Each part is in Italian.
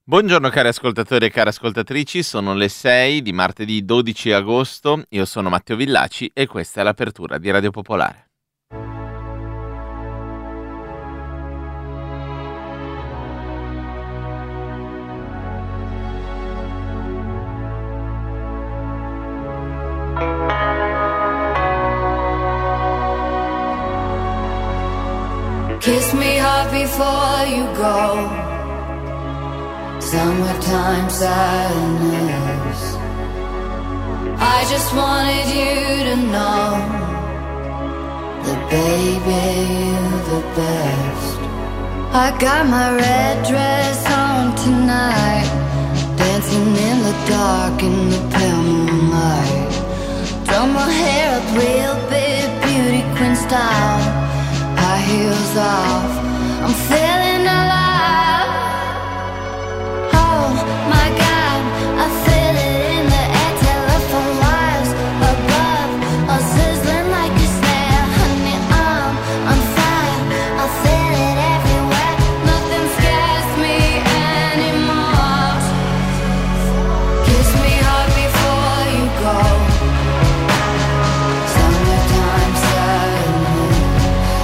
Buongiorno cari ascoltatori e cari ascoltatrici, sono le 6 di martedì 12 agosto, io sono Matteo Villaci e questa è l'apertura di Radio Popolare. Kiss me hard before you go. Summertime sadness. I just wanted you to know that baby you're the best. I got my red dress on tonight, dancing in the dark in the pale moonlight. Done my hair up real big, beauty queen style, high heels off, I'm feeling alive. My God, I feel it in the air, telephone wires above, all sizzling like a snare. Honey, I'm fire, I feel it everywhere. Nothing scares me anymore. Kiss me hard before you go. Summertime sadness.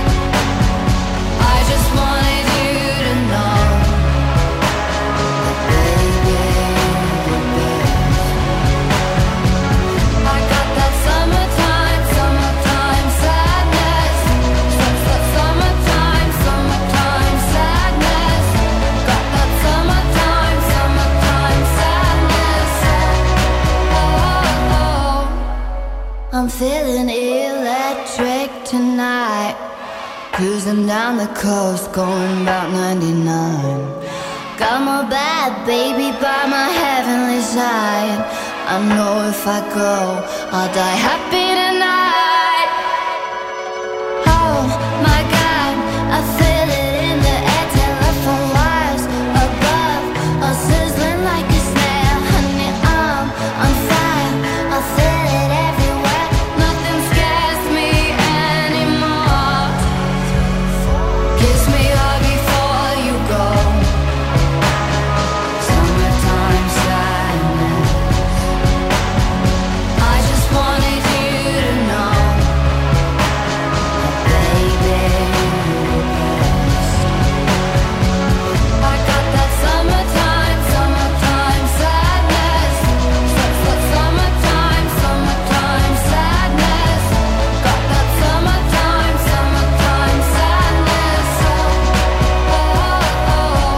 I just wanted you to know. I'm feeling electric tonight, cruising down the coast, going about 99. Got my bad baby by my heavenly side. I know if I go, I'll die happy tonight. Oh my God, I feel it in the air, telephone wires above, all sizzling like a snare. Honey, I'm fire, I feel it everywhere. Nothing scares me anymore. Kiss me hard before you go. Summertime sadness. I just wanted you to know that baby you're the best. I got that summertime sadness. Summertime sadness. Got that summertime sadness. Oh.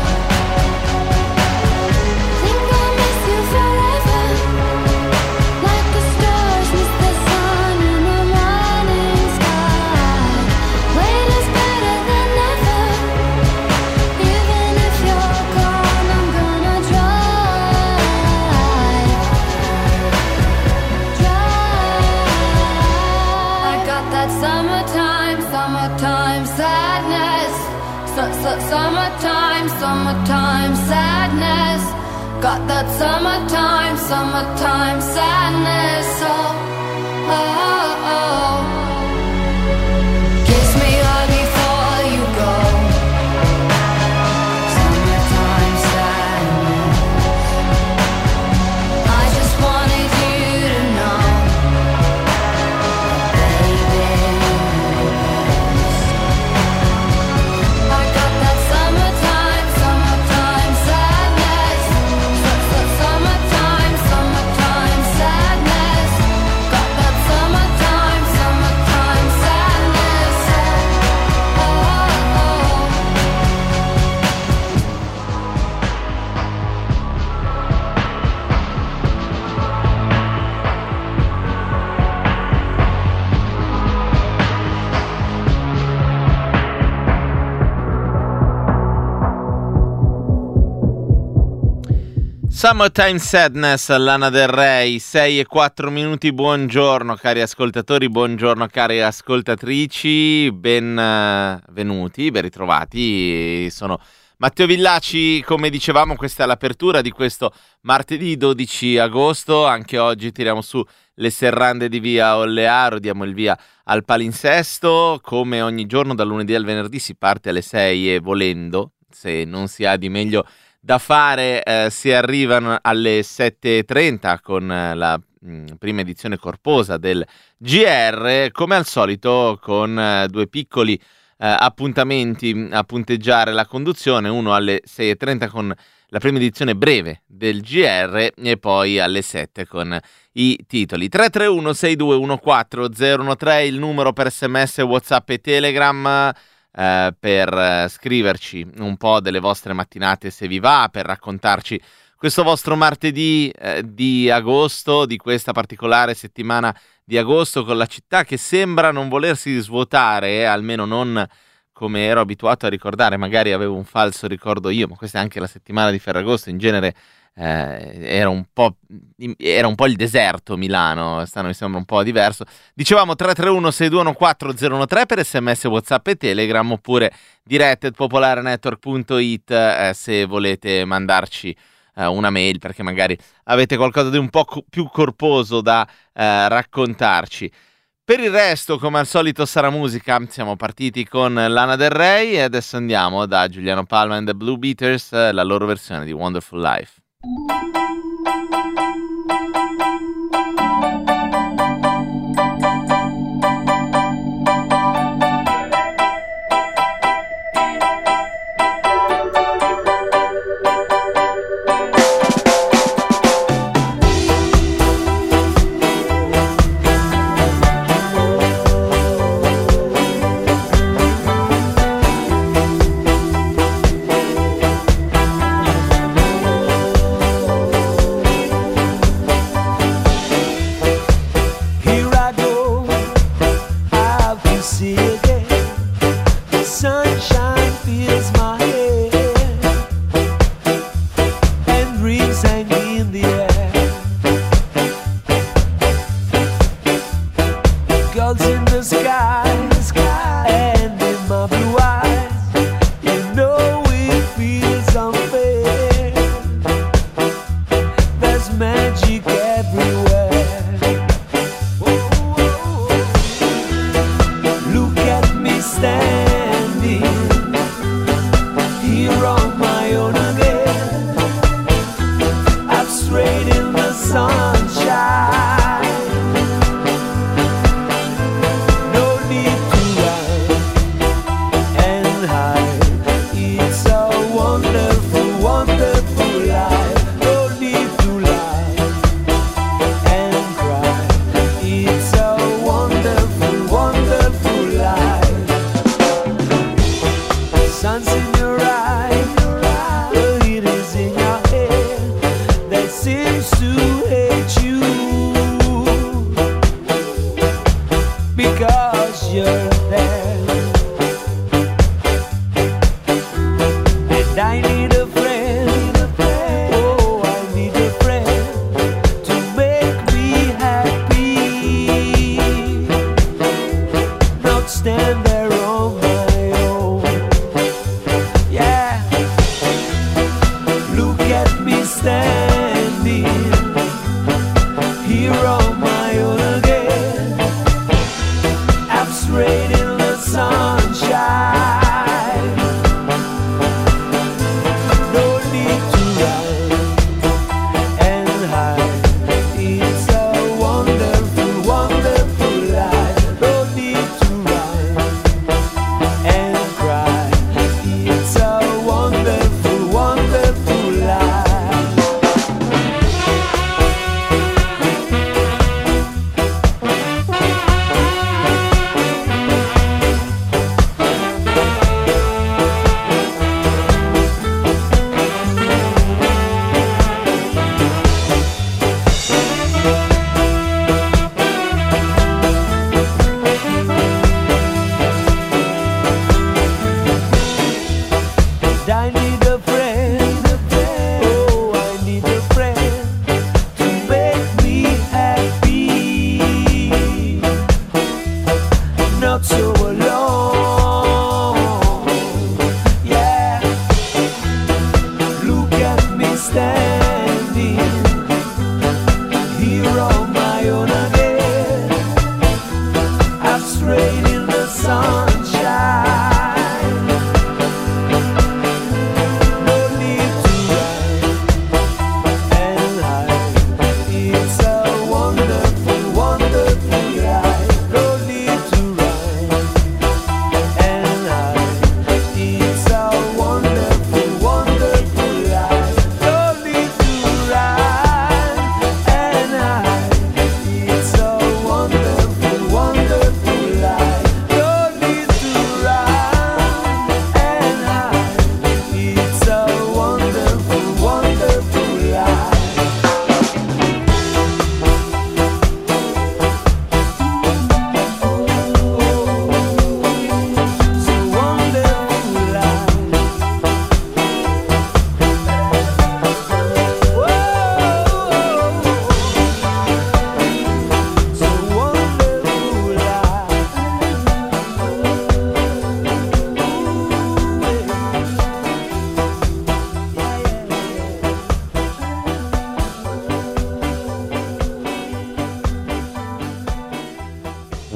Think I'll miss you forever, like the stars miss the sun in the morning sky. Wait is better than never. Even if you're gone, I'm gonna try. I got that summertime sadness. Summertime sadness. Got that summertime sadness. Oh. Kiss me hard before you go. Summertime sadness. I just wanted you to know that baby you're the best. I got that summertime sadness. Summertime sadness. Got that summertime sadness. Oh. Summertime Sadness, Lana Del Rey, 6 e 4 minuti, buongiorno cari ascoltatori, buongiorno cari ascoltatrici, benvenuti, ben ritrovati, sono Matteo Villaci, come dicevamo questa è l'apertura di questo martedì 12 agosto, anche oggi tiriamo su le serrande di via Ollearo, diamo il via al palinsesto, come ogni giorno dal lunedì al venerdì si parte alle 6 e volendo, se non si ha di meglio da fare. Si arrivano alle 7:30 con la prima edizione corposa del GR, come al solito con due piccoli appuntamenti a punteggiare la conduzione, uno alle 6:30 con la prima edizione breve del GR e poi alle 7 con i titoli. 331 6214 013 il numero per SMS, WhatsApp e Telegram, per scriverci un po' delle vostre mattinate se vi va, per raccontarci questo vostro martedì di agosto, di questa particolare settimana di agosto, con la città che sembra non volersi svuotare, almeno non come ero abituato a ricordare. Magari avevo un falso ricordo io, ma questa è anche la settimana di Ferragosto. In genere era un po' il deserto Milano, quest'anno mi sembra un po' diverso. Dicevamo 331-6214-013 per SMS, WhatsApp e Telegram, oppure direct@popolarenetwork.it se volete mandarci una mail, perché magari avete qualcosa di un po' più corposo da raccontarci. Per il resto, come al solito, sarà musica. Siamo partiti con Lana Del Rey e adesso andiamo da Giuliano Palma and the Blue Beaters, la loro versione di Wonderful Life.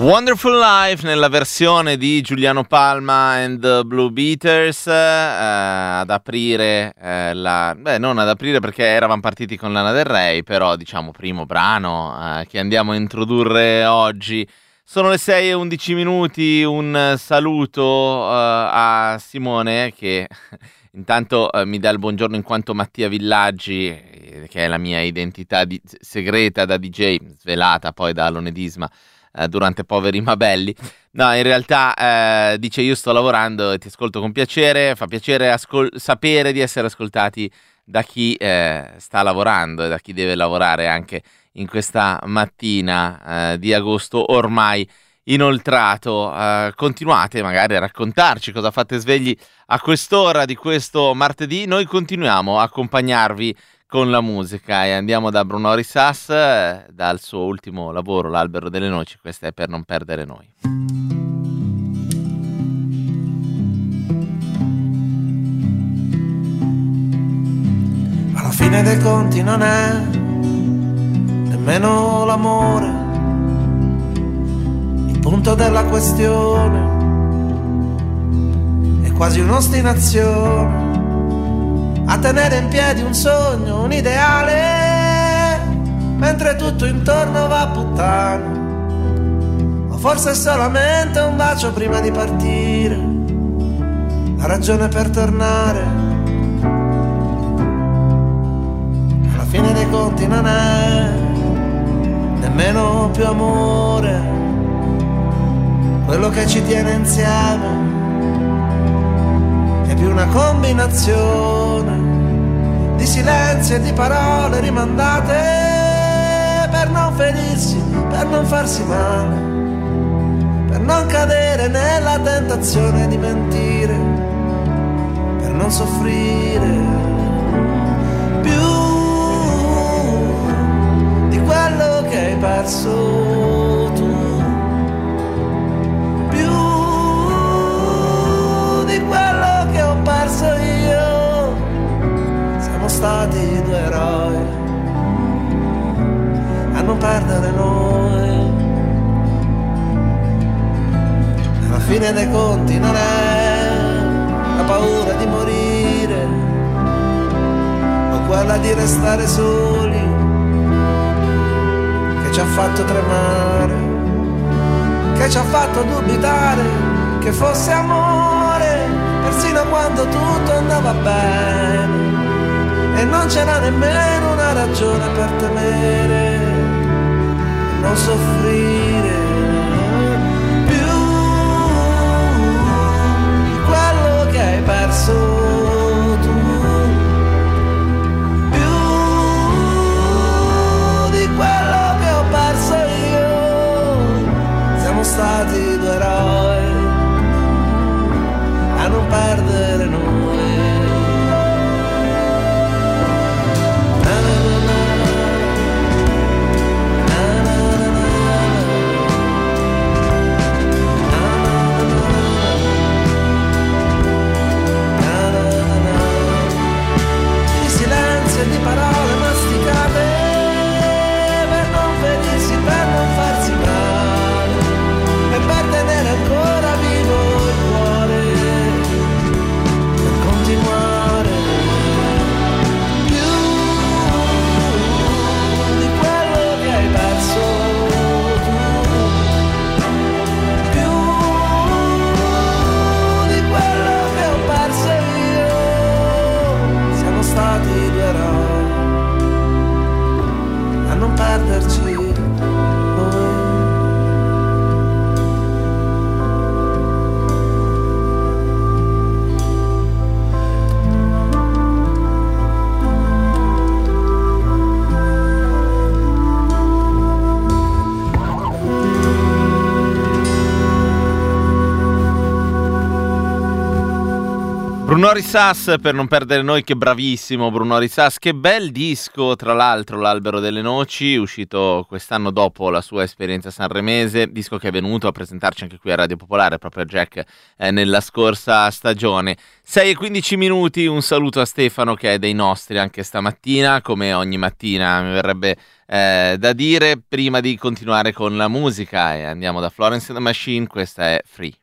Wonderful Life nella versione di Giuliano Palma and the Blue Beaters, ad aprire non ad aprire perché eravamo partiti con Lana Del Rey, però diciamo primo brano che andiamo a introdurre oggi. Sono le 6:11 minuti, un saluto a Simone che intanto mi dà il buongiorno in quanto Mattia Villaggi, che è la mia identità segreta da DJ, svelata poi da Alonedisma durante Poveri ma Belli. No, in realtà dice: io sto lavorando e ti ascolto con piacere, fa piacere sapere di essere ascoltati da chi sta lavorando e da chi deve lavorare anche in questa mattina di agosto ormai inoltrato. Continuate magari a raccontarci cosa fate svegli a quest'ora di questo martedì. Noi continuiamo a accompagnarvi con la musica e andiamo da Bruno Risas, dal suo ultimo lavoro, L'Albero delle Noci. Questa è Per non perdere noi. Alla fine dei conti non è nemmeno l'amore il punto della questione, è quasi un'ostinazione a tenere in piedi un sogno, un ideale, mentre tutto intorno va a puttane. O forse è solamente un bacio prima di partire, la ragione per tornare. Alla fine dei conti non è nemmeno più amore quello che ci tiene insieme, è più una combinazione di silenzi e di parole rimandate per non ferirsi, per non farsi male, per non cadere nella tentazione di mentire, per non soffrire più di quello che hai perso tu, più di quello che ho perso io. Siamo stati due eroi a non perdere noi. Alla fine dei conti non è la paura di morire o quella di restare soli che ci ha fatto tremare, che ci ha fatto dubitare che fosse amore, persino quando tutto andava bene e non c'era nemmeno una ragione per temere e non soffrire più di quello che hai perso tu, più di quello che ho perso io. Siamo stati due eroi a non perdere noi. Di parole masticate per non ferirsi, per non farsi male e per tenere ancora vivo il cuore, per continuare più di quello che hai perso tu, più di quello che ho perso io. Siamo stati due eroi a non perderci noi. Bruno Risas, per non perdere noi, che bravissimo Bruno Risas, che bel disco tra l'altro, L'Albero delle Noci, uscito quest'anno dopo la sua esperienza sanremese, disco che è venuto a presentarci anche qui a Radio Popolare, proprio a Jack, nella scorsa stagione. 6:15 minuti, un saluto a Stefano che è dei nostri anche stamattina, come ogni mattina mi verrebbe da dire, prima di continuare con la musica, e andiamo da Florence and the Machine, questa è Free.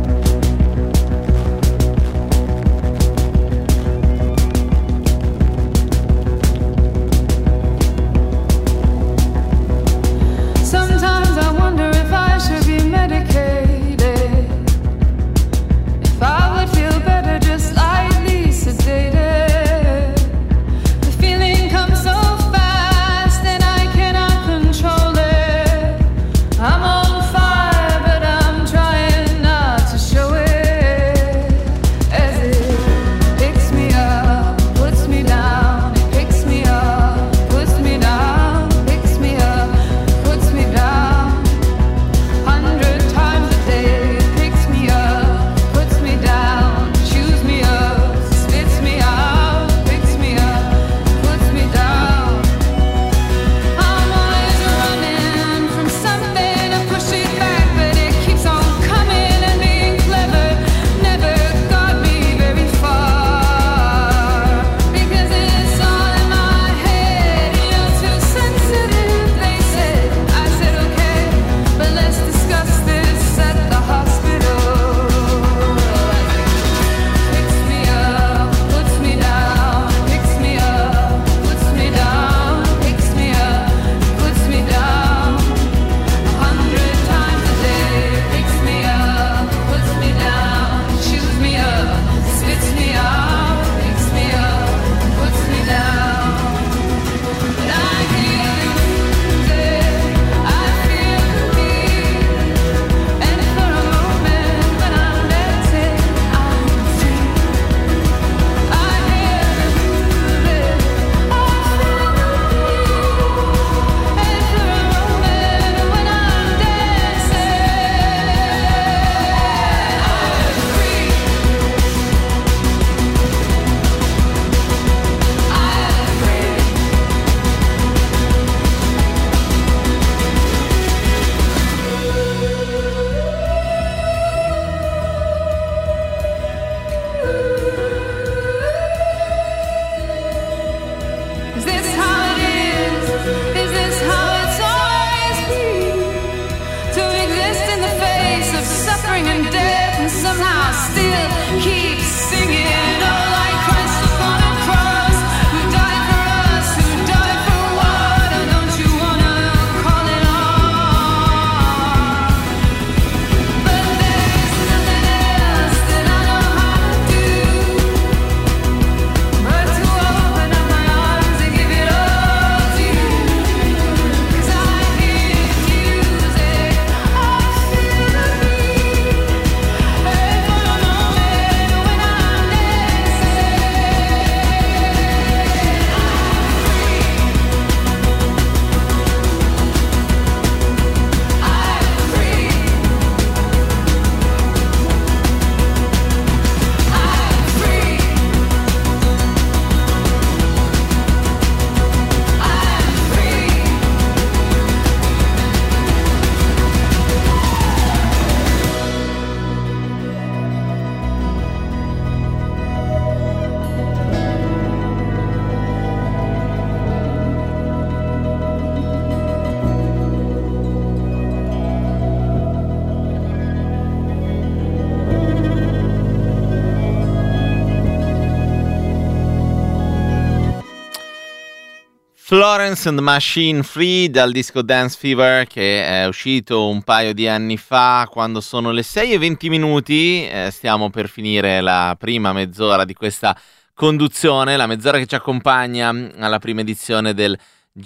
Florence and the Machine, Free, dal disco Dance Fever, che è uscito un paio di anni fa. Quando sono le 6:20 minuti, stiamo per finire la prima mezz'ora di questa conduzione, la mezz'ora che ci accompagna alla prima edizione del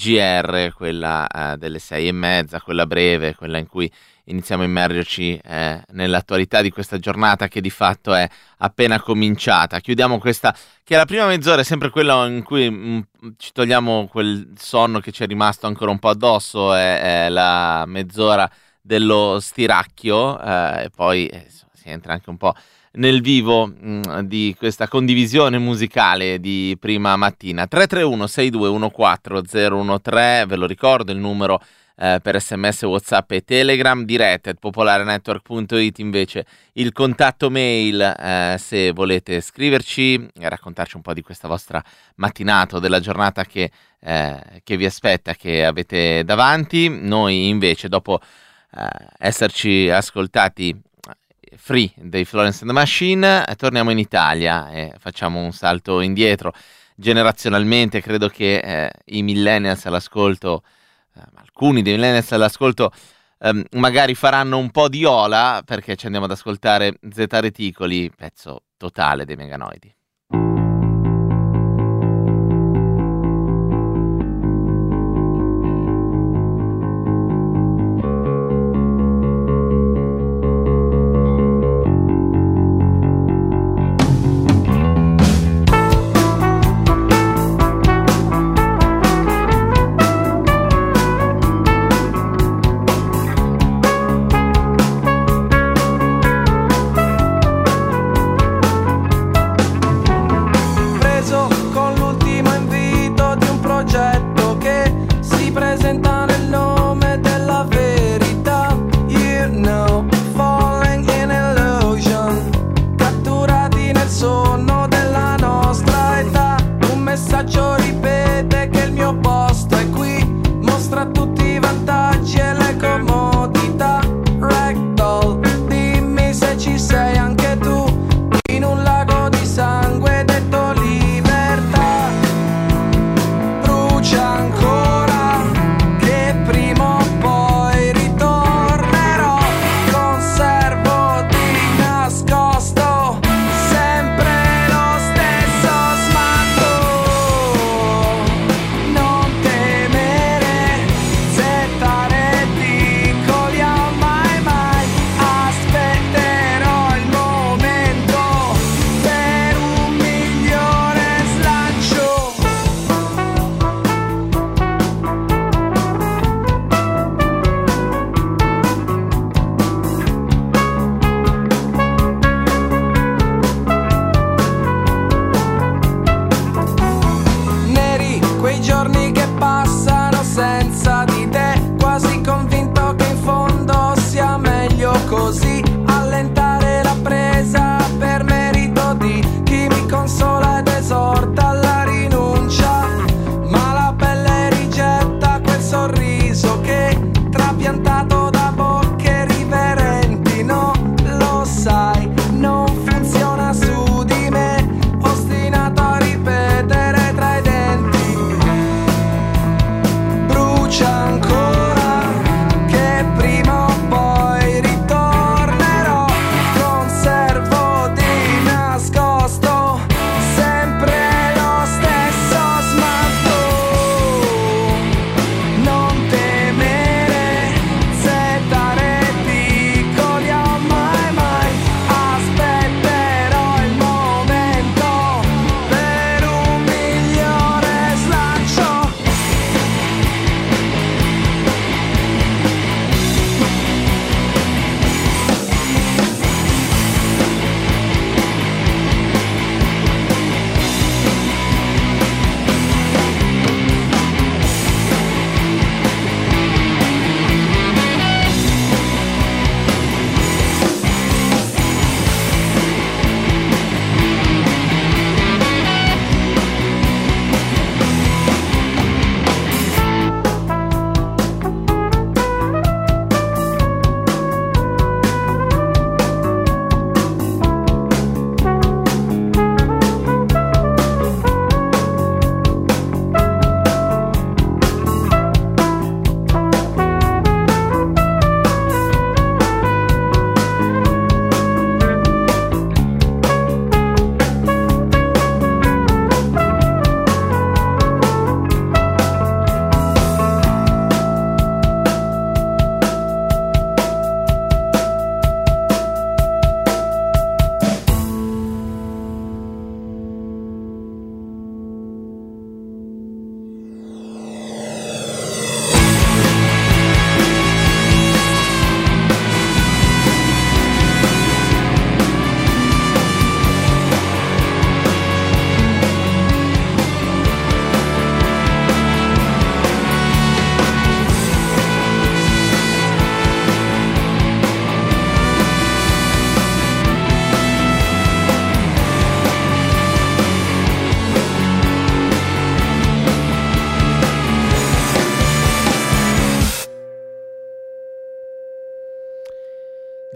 GR, quella delle 6:30, quella breve, quella in cui iniziamo a immergerci nell'attualità di questa giornata che di fatto è appena cominciata. Chiudiamo questa, che è la prima mezz'ora, è sempre quella in cui ci togliamo quel sonno che ci è rimasto ancora un po' addosso, è la mezz'ora dello stiracchio, e poi si entra anche un po' nel vivo di questa condivisione musicale di prima mattina. 331 6214 013, ve lo ricordo, il numero per SMS, WhatsApp e Telegram. Diretta @popolarenetwork.it invece il contatto mail, se volete scriverci e raccontarci un po' di questa vostra mattinata o della giornata che vi aspetta, che avete davanti. Noi invece, dopo esserci ascoltati Free dei Florence and the Machine, torniamo in Italia e facciamo un salto indietro generazionalmente. Credo che i millennials all'ascolto, alcuni dei millennials all'ascolto, magari faranno un po' di ola, perché ci andiamo ad ascoltare Z Reticoli, pezzo totale dei Meganoidi.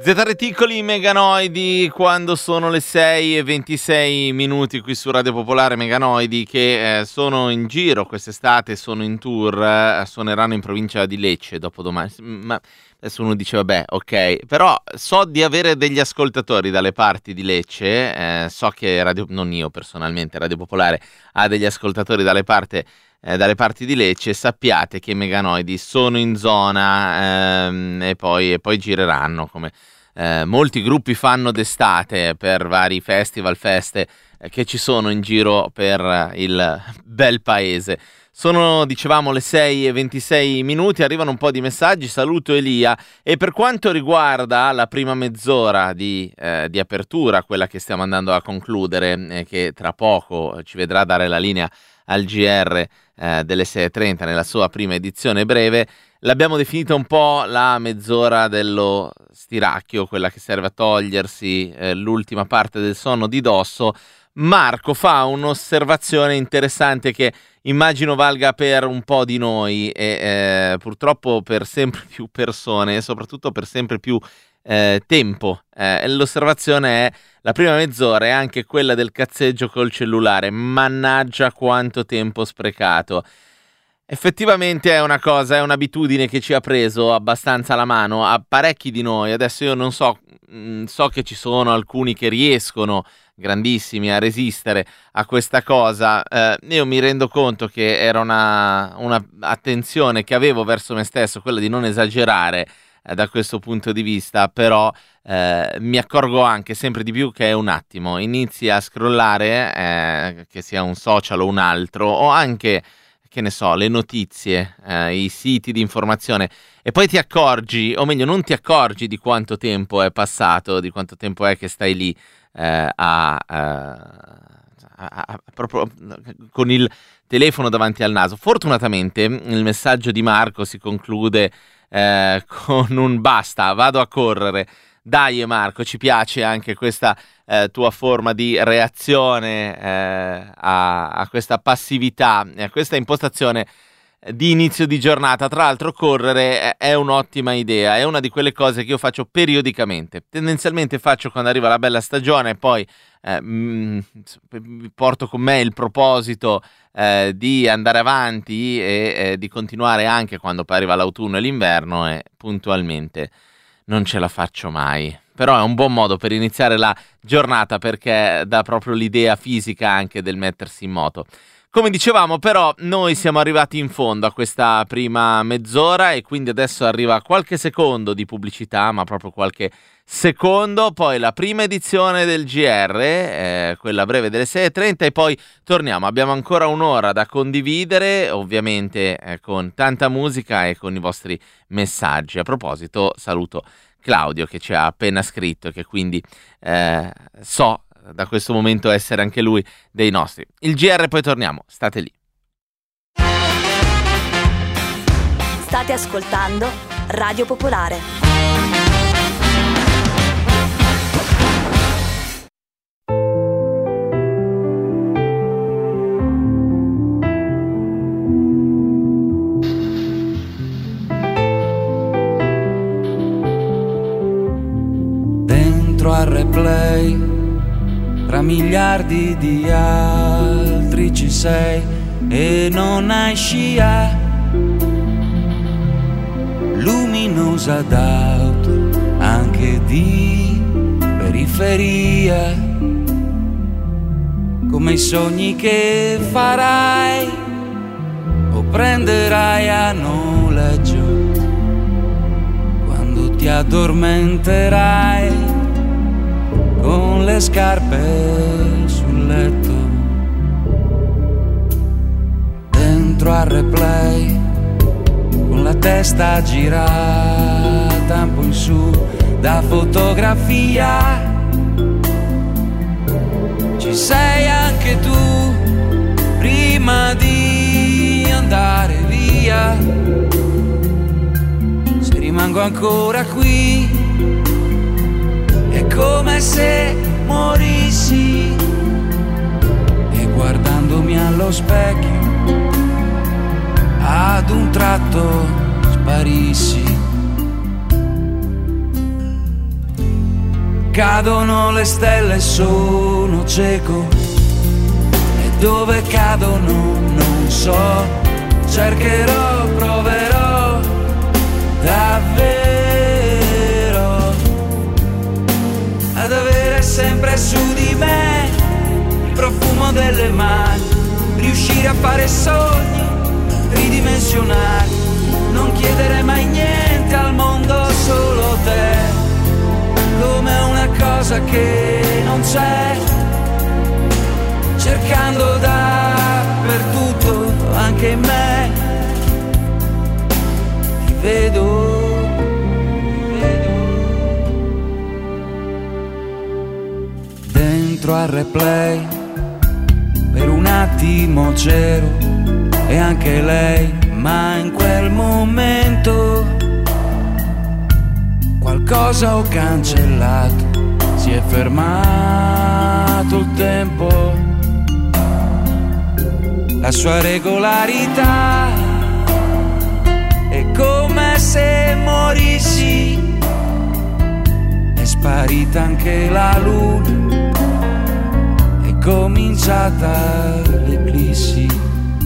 Z-Reticoli Meganoidi, quando sono le 6:26 qui su Radio Popolare. Meganoidi che sono in giro quest'estate, sono in tour, suoneranno in provincia di Lecce dopodomani. Ma adesso uno dice vabbè, ok, però so di avere degli ascoltatori dalle parti di Lecce, so che non io personalmente, Radio Popolare ha degli ascoltatori dalle parti di Lecce. Sappiate che i Meganoidi sono in zona e poi gireranno come molti gruppi fanno d'estate per vari festival, feste che ci sono in giro per il bel paese. Sono, dicevamo, le 6:26, arrivano un po' di messaggi. Saluto Elia, e per quanto riguarda la prima mezz'ora di apertura, quella che stiamo andando a concludere, che tra poco ci vedrà dare la linea al GR delle 6:30 nella sua prima edizione breve, l'abbiamo definita un po' la mezz'ora dello stiracchio, quella che serve a togliersi l'ultima parte del sonno di dosso. Marco fa un'osservazione interessante che immagino valga per un po' di noi e purtroppo per sempre più persone e soprattutto per sempre più tempo. L'osservazione è: la prima mezz'ora è anche quella del cazzeggio col cellulare. Mannaggia quanto tempo sprecato. Effettivamente è una cosa, è un'abitudine che ci ha preso abbastanza la mano a parecchi di noi. Adesso io non so che ci sono alcuni che riescono, grandissimi, a resistere a questa cosa. Io mi rendo conto che era una attenzione che avevo verso me stesso, quella di non esagerare da questo punto di vista, però mi accorgo anche sempre di più che è un attimo, inizi a scrollare, che sia un social o un altro, o anche, che ne so, le notizie, i siti di informazione, e poi ti accorgi, o meglio non ti accorgi di quanto tempo è passato, di quanto tempo è che stai lì proprio con il telefono davanti al naso. Fortunatamente il messaggio di Marco si conclude con un basta, vado a correre. Dai Marco, ci piace anche questa tua forma di reazione a questa passività e a questa impostazione di inizio di giornata. Tra l'altro correre è un'ottima idea, è una di quelle cose che io faccio periodicamente, tendenzialmente faccio quando arriva la bella stagione, poi porto con me il proposito di andare avanti e di continuare anche quando poi arriva l'autunno e l'inverno, e puntualmente non ce la faccio mai. Però è un buon modo per iniziare la giornata, perché dà proprio l'idea fisica anche del mettersi in moto. Come dicevamo, però, noi siamo arrivati in fondo a questa prima mezz'ora e quindi adesso arriva qualche secondo di pubblicità, ma proprio qualche secondo, poi la prima edizione del GR, quella breve delle 6:30, e poi torniamo. Abbiamo ancora un'ora da condividere, ovviamente con tanta musica e con i vostri messaggi. A proposito, saluto Claudio che ci ha appena scritto e che quindi so da questo momento essere anche lui dei nostri. Il GR, poi torniamo, state lì. State ascoltando Radio Popolare. Dentro al replay, tra miliardi di altri ci sei e non hai scia, luminosa d'auto anche di periferia, come i sogni che farai o prenderai a noleggio quando ti addormenterai con le scarpe sul letto. Dentro al replay, con la testa girata un po' in su da fotografia, ci sei anche tu prima di andare via. Se rimango ancora qui è come se morissi, e guardandomi allo specchio ad un tratto sparissi. Cadono le stelle, sono cieco, e dove cadono non so. Cercherò, proverò davvero ad avere sempre su di me il profumo delle mani, riuscire a fare sogni tridimensionali, non chiedere mai niente al mondo, solo te, come una cosa che non c'è, cercando dappertutto, anche in me, ti vedo. Dentro al replay, per un attimo c'ero, e anche lei, ma in quel momento qualcosa ho cancellato, si è fermato il tempo, la sua regolarità è come se morissi, è sparita anche la luna, è cominciata l'eclissi.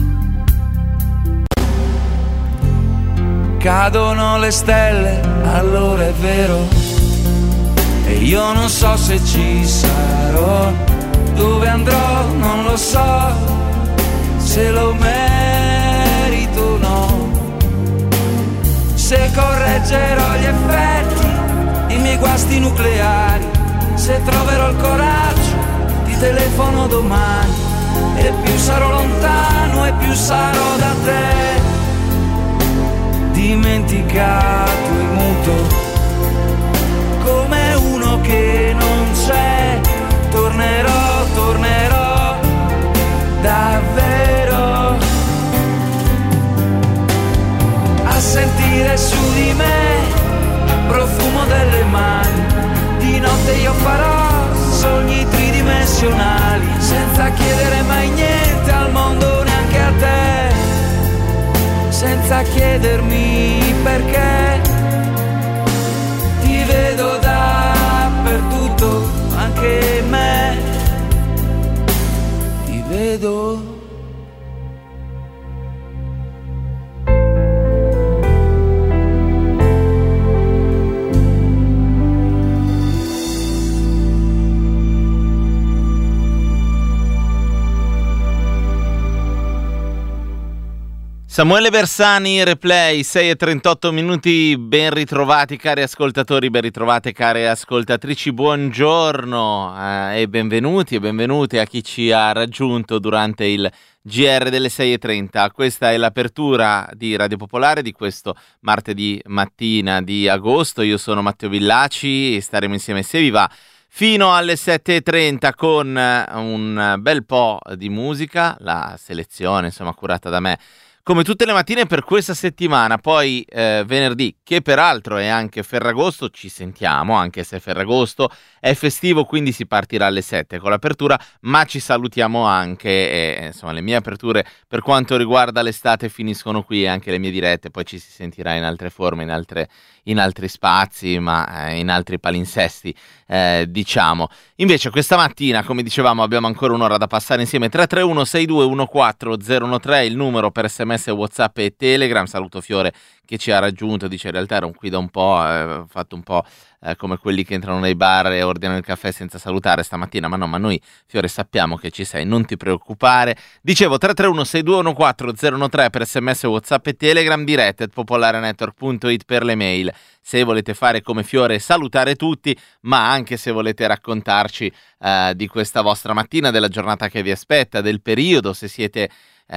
Cadono le stelle, allora è vero, e io non so se ci sarò, dove andrò non lo so, se lo merito o no, se correggerò gli effetti, i miei guasti nucleari, se troverò il coraggio, ti telefono domani, e più sarò lontano e più sarò da te, dimenticato e muto, come uno che non c'è. Tornerò, tornerò davvero a sentire su di me profumo delle mani, di notte io farò sogni tridimensionali, senza chiedere mai niente al mondo, neanche a te, senza chiedermi perché, ti vedo dappertutto, anche me, ti vedo. Samuele Bersani, Replay, 6:38 minuti, ben ritrovati cari ascoltatori, ben ritrovate care ascoltatrici, buongiorno e benvenuti e benvenute a chi ci ha raggiunto durante il GR delle 6:30. Questa è l'apertura di Radio Popolare di questo martedì mattina di agosto. Io sono Matteo Villaci e staremo insieme, se vi va, fino alle 7:30 con un bel po' di musica, la selezione insomma curata da me come tutte le mattine per questa settimana. Poi venerdì, che peraltro è anche Ferragosto, ci sentiamo, anche se Ferragosto è festivo, quindi si partirà alle 7 con l'apertura, ma ci salutiamo anche, e insomma le mie aperture per quanto riguarda l'estate finiscono qui, e anche le mie dirette, poi ci si sentirà in altre forme, in altri spazi, ma in altri palinsesti, diciamo. Invece questa mattina, come dicevamo, abbiamo ancora un'ora da passare insieme. 331 6214 013 il numero per SMS, WhatsApp e Telegram. Saluto Fiore che ci ha raggiunto, dice in realtà ero qui da un po', fatto un po' come quelli che entrano nei bar e ordinano il caffè senza salutare stamattina, ma no, ma noi Fiore sappiamo che ci sei, non ti preoccupare. Dicevo 331 6214 013 per SMS, WhatsApp e Telegram, dirette@popolarenetwork.it per le mail. Se volete fare come Fiore e salutare tutti, ma anche se volete raccontarci di questa vostra mattina, della giornata che vi aspetta, del periodo, se siete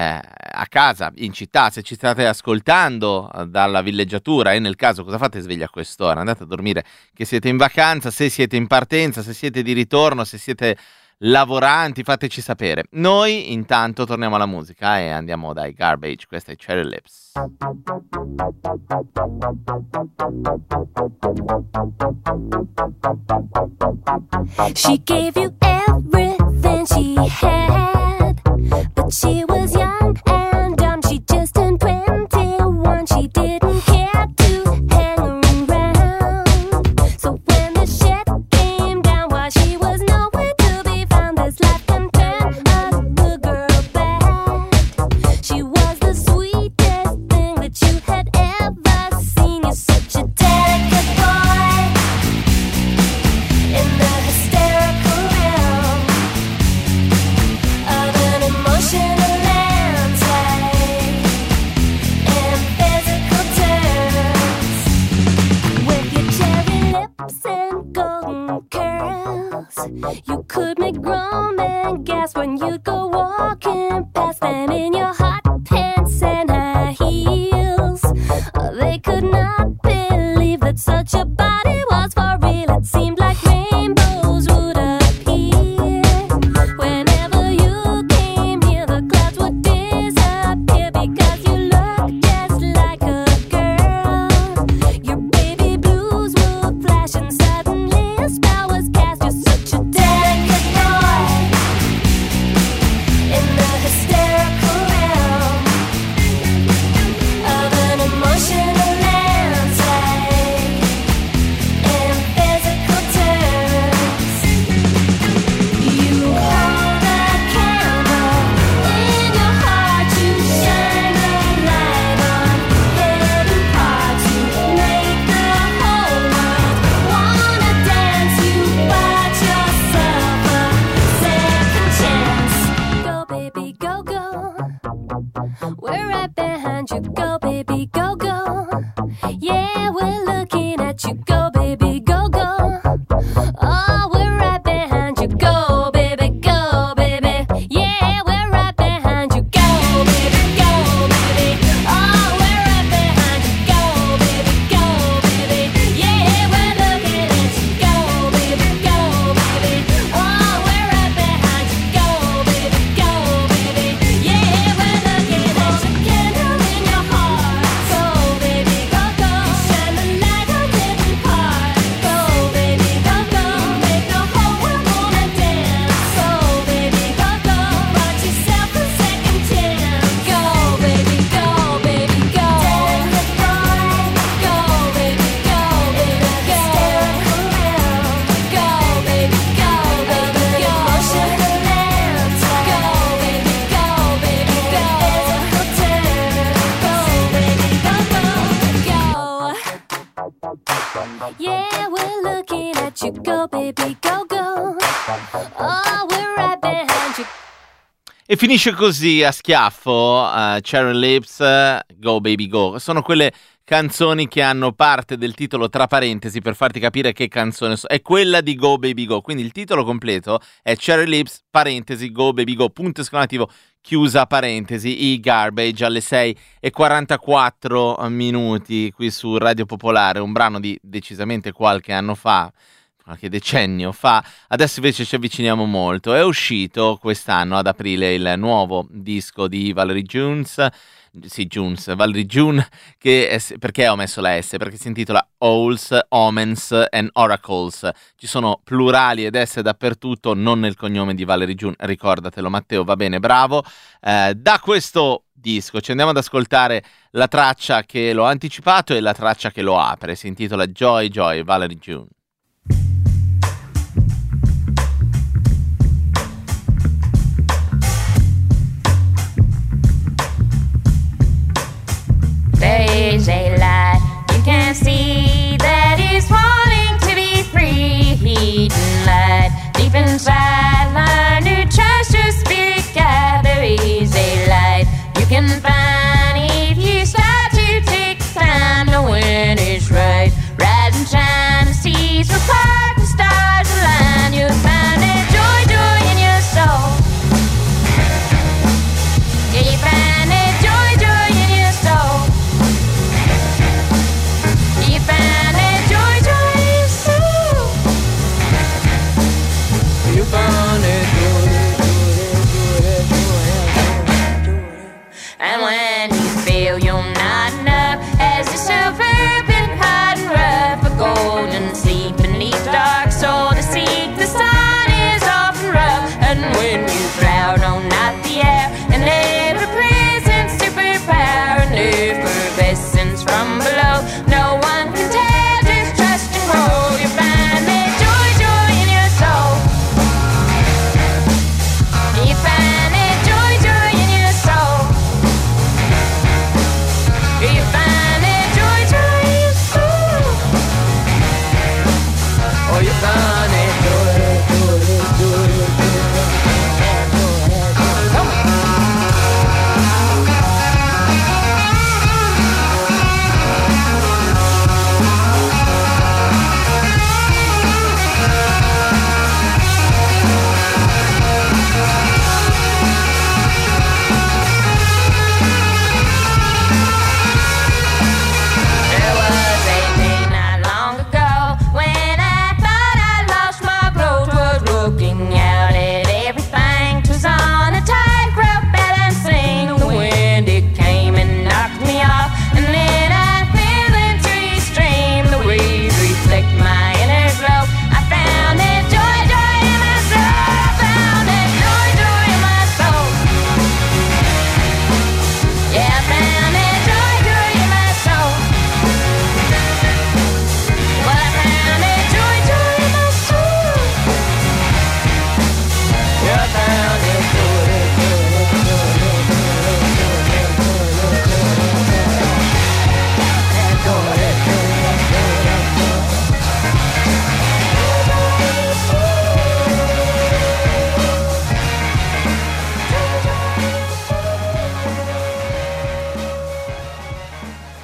a casa, in città, se ci state ascoltando dalla villeggiatura, e nel caso cosa fate svegli a quest'ora? Andate a dormire che siete in vacanza, se siete in partenza, se siete di ritorno, se siete lavoranti, fateci sapere. Noi intanto torniamo alla musica e andiamo dai Garbage. Questa è Cherry Lips. She gave you everything she had, but she was young and dumb. She just turned 21. She didn't care to hang around. So when the shit came down, we're right behind you. Go, baby, go, go. Yeah, we're looking at you. Go, baby, go, go. Oh, we're right behind you. Go, baby, go, baby. Yeah, we're right behind you. Go, baby, go, baby. Oh, we're right behind you. Go, baby, go, baby. Yeah, we're looking at you. Go, baby, go, baby. Oh, we're right behind you. Go, baby, go, baby. Yeah, we're looking at you. Candle in your heart. Go, baby, go, go. Shine the light on every part. Go, baby, go, go. Make the whole world wanna dance. Go, baby, go, go. Watch yourself a second chance. Go, baby, go, baby, go. Dance the floor. Go, baby, go, baby, go. Stare around. Go, baby, go, baby, go. Motion the lamps. Go, baby, go, baby, go. There's a hotel. Go, baby, go, go, go. Yeah, we're looking at you. Go, baby, go, go. Oh, we're right behind you. E finisce così a schiaffo Cherry Lips, Go Baby Go. Sono quelle canzoni che hanno parte del titolo tra parentesi per farti capire che canzone è quella di Go Baby Go. Quindi il titolo completo è Cherry Lips, parentesi, Go Baby Go, punto esclamativo, chiusa parentesi, i Garbage alle 6:44 minuti qui su Radio Popolare, un brano di decisamente qualche anno fa, qualche decennio fa. Adesso invece ci avviciniamo molto. È uscito quest'anno ad aprile il nuovo disco di Valerie Jones, Valerie June, perché ho messo la S? Perché si intitola Owls, Omens and Oracles. Ci sono plurali ed S dappertutto, non nel cognome di Valerie June, ricordatelo Matteo, va bene, bravo. Da questo disco ci andiamo ad ascoltare la traccia che l'ho anticipato e la traccia che lo apre, si intitola Joy Joy, Valerie June. There is a light you can see that is wanting to be free. Heat and light deep inside, learn to trust your spirit guide. There is a light you can find if you start to take time to when it's right. Rise and shine, the seas will part, the stars align. You'll find that joy, joy in your soul. Yeah, you find that joy, joy in your soul. You find that joy, joy in your soul. You found that joy, and when you feel you're not enough, as the silver been hot and rough, a golden sleep beneath dark soul to seek the sun is often rough. And when you drown on not the air, and every presence superpower, and effervescence from below, no one can tell, just trust and grow. You find that joy, joy in your soul. You find that joy, joy in your soul. You find that joy, joy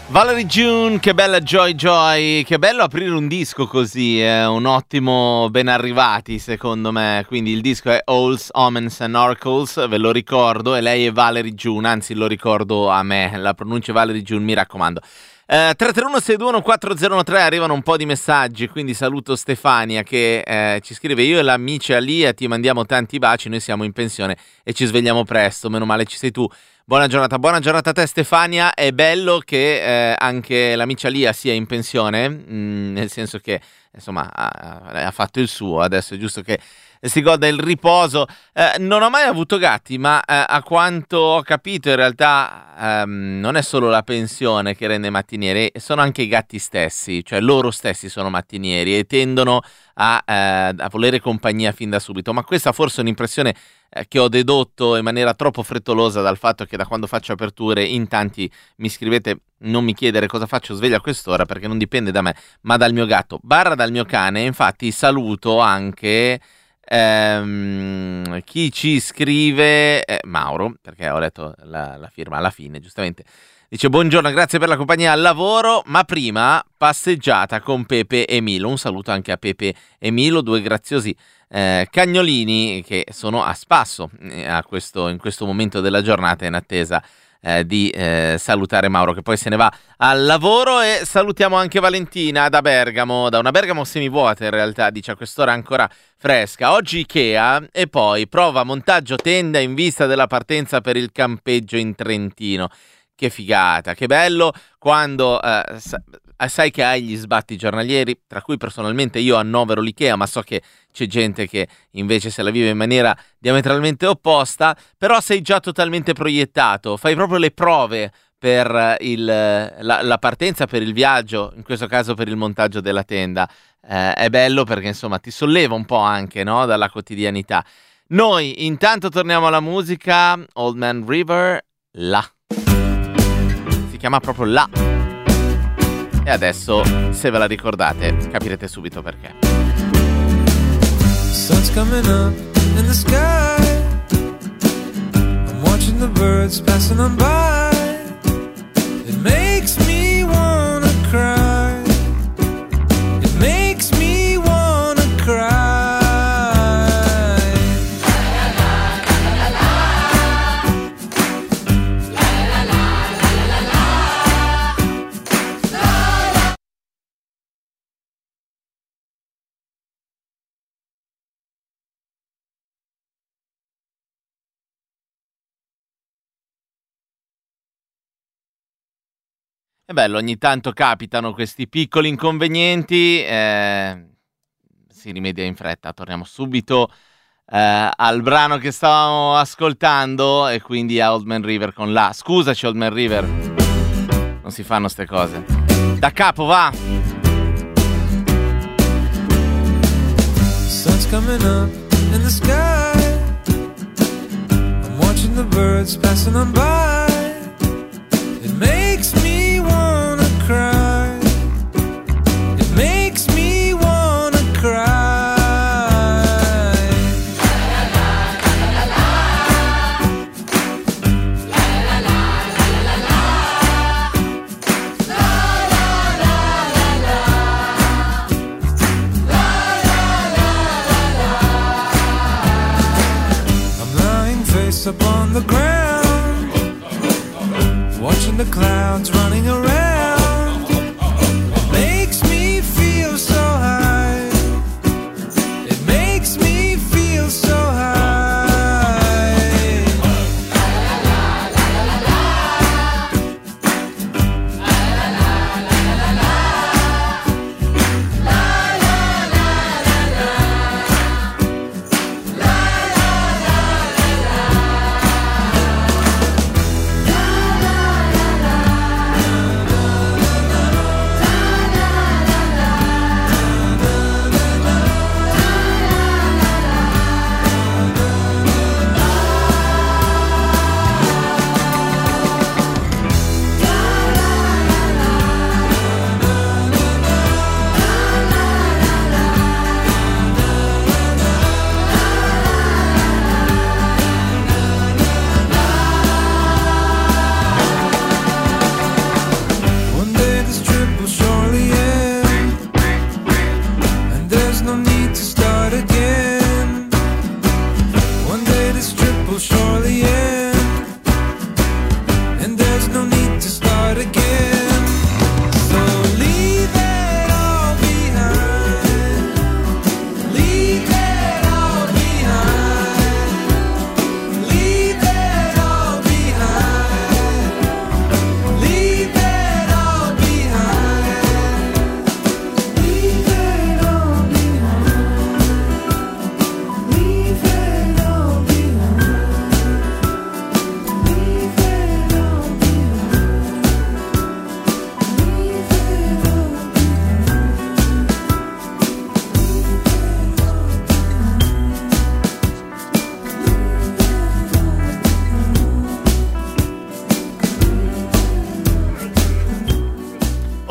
Valerie June, che bella Joy Joy, che bello aprire un disco così, è un ottimo ben arrivati secondo me, quindi il disco è Owls, Omens and Oracles, ve lo ricordo, e lei è Valerie June, anzi lo ricordo a me, la pronuncia Valerie June, mi raccomando. 331-621-4013, arrivano un po' di messaggi, quindi saluto Stefania che ci scrive: io e l'amica Lia ti mandiamo tanti baci, noi siamo in pensione e ci svegliamo presto, meno male ci sei tu. Buona giornata a te Stefania, è bello che anche l'amica Lia sia in pensione, nel senso che insomma ha fatto il suo, adesso è giusto che si goda il riposo. Non ho mai avuto gatti, ma a quanto ho capito in realtà non è solo la pensione che rende mattinieri, sono anche i gatti stessi, cioè loro stessi sono mattinieri e tendono a volere compagnia fin da subito, ma questa forse è un'impressione che ho dedotto in maniera troppo frettolosa dal fatto che da quando faccio aperture in tanti mi scrivete: non mi chiedere cosa faccio sveglia a quest'ora perché non dipende da me ma dal mio gatto / dal mio cane. Infatti saluto anche chi ci scrive, Mauro, perché ho letto la firma alla fine giustamente, dice: buongiorno, grazie per la compagnia al lavoro, ma prima passeggiata con Pepe e Milo. Un saluto anche a Pepe e Milo, due graziosi cagnolini che sono a spasso in questo momento della giornata, in attesa di salutare Mauro che poi se ne va al lavoro. E salutiamo anche Valentina da Bergamo, da una Bergamo semivuota in realtà, dice: a quest'ora ancora fresca, oggi Ikea e poi prova montaggio tenda in vista della partenza per il campeggio in Trentino. Che figata, che bello quando sai che hai gli sbatti giornalieri, tra cui personalmente io annovero l'Ikea, ma so che c'è gente che invece se la vive in maniera diametralmente opposta, però sei già totalmente proiettato, fai proprio le prove per la partenza, per il viaggio, in questo caso per il montaggio della tenda. È bello perché insomma ti solleva un po' anche, no, dalla quotidianità. Noi intanto torniamo alla musica. Old Man River, là. Si chiama proprio là. E adesso, se ve la ricordate, capirete subito perché. Sun's coming up in the sky. I'm watching the birds passing on by. It makes me wanna cry. It makes me wanna cry. È bello, ogni tanto capitano questi piccoli inconvenienti, si rimedia in fretta. Torniamo subito al brano che stavamo ascoltando e quindi a Old Man River con la. Scusaci Old Man River, non si fanno ste cose. Da capo va! Sun's coming up in the sky. I'm watching the birds passing on by. It makes me wanna cry. It makes me wanna cry. I'm lying face up on the ground, watching the clouds running around. It makes me feel so high. It makes me feel so high.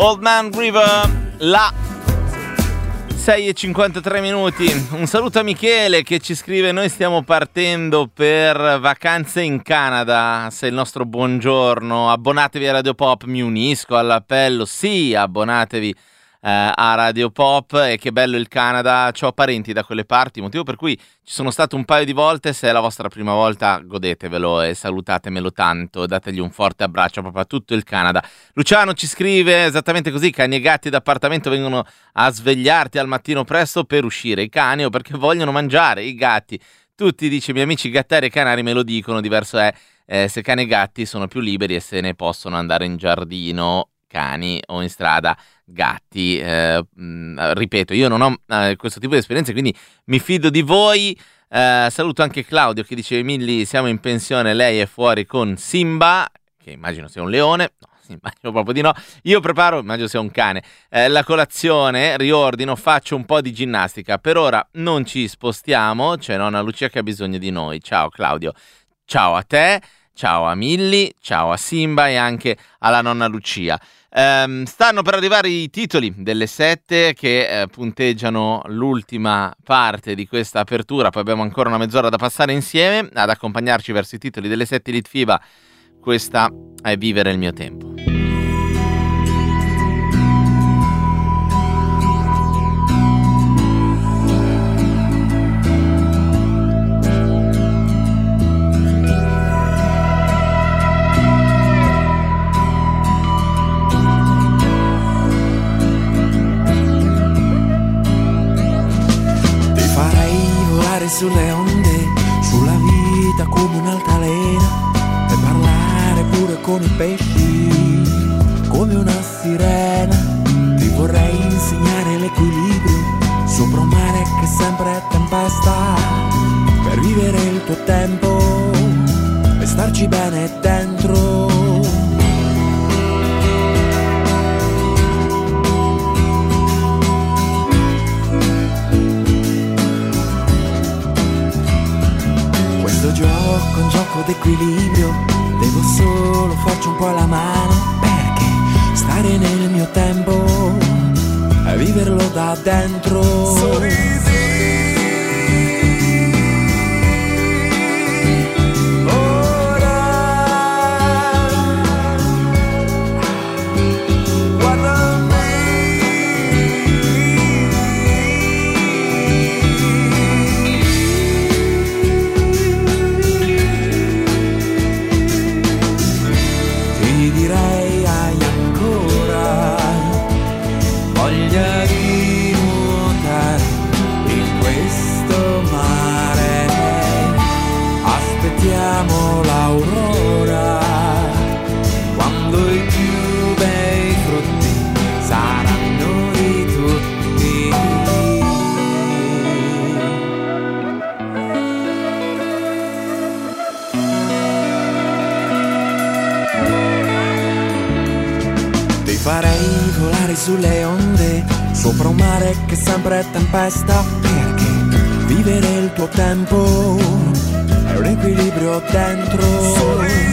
Old Man River, la 6:53 minuti. Un saluto a Michele che ci scrive: noi stiamo partendo per vacanze in Canada. Se il nostro buongiorno, abbonatevi a Radio Pop, mi unisco all'appello, sì, abbonatevi a Radio Pop. E che bello il Canada, c'ho parenti da quelle parti, motivo per cui ci sono stato un paio di volte. Se è la vostra prima volta, godetevelo e salutatemelo tanto, dategli un forte abbraccio proprio a tutto il Canada. Luciano ci scrive esattamente così: cani e gatti d'appartamento vengono a svegliarti al mattino presto per uscire, i cani o perché vogliono mangiare, i gatti tutti, dice, i miei amici gattari e canari me lo dicono. Diverso è se cani e gatti sono più liberi e se ne possono andare in giardino cani o in strada gatti. Ripeto, io non ho questo tipo di esperienze, quindi mi fido di voi. Saluto anche Claudio che dice: Milli, siamo in pensione, lei è fuori con Simba, che immagino sia un leone. No, immagino proprio di no. Io preparo, immagino sia un cane, la colazione, riordino, faccio un po' di ginnastica. Per ora non ci spostiamo, c'è nonna Lucia che ha bisogno di noi. Ciao Claudio, ciao a te, ciao a Milli, ciao a Simba e anche alla nonna Lucia. Stanno per arrivare i titoli delle 7 che punteggiano l'ultima parte di questa apertura. Poi abbiamo ancora una mezz'ora da passare insieme. Ad accompagnarci verso i titoli delle 7 Litfiba, questa è Vivere il mio tempo. Sulle onde, sulla vita come un'altalena, e parlare pure con i pesci come una sirena. Ti vorrei insegnare l'equilibrio sopra un mare che sempre è tempesta, per vivere il tuo tempo e starci bene dentro. Gioco, un gioco d'equilibrio, devo solo farci un po' la mano, perché stare nel mio tempo e viverlo da dentro. Sorrisi. L'aurora, quando i più bei frutti saranno di tutti. Ti farei volare sulle onde, sopra un mare che sempre è tempesta, perché vivere il tuo tempo è un equilibrio dentro.